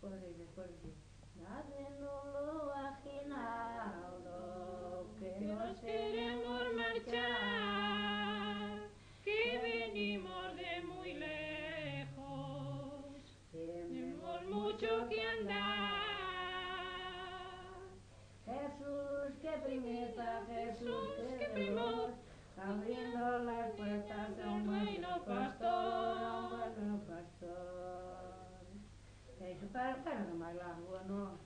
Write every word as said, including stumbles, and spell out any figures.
después, y después dice, haciéndolo aguinaldo, que Que nos nos queremos queremos marchar, marchar, que venimos de muy lejos, tenemos mucho que andar. Jesús, que primita, Jesús, Jesús, que que veloz, primor, abriendo las puertas a un reino pastor, a un pastor. buen pastor. Eso para, para no más largo, ¿no?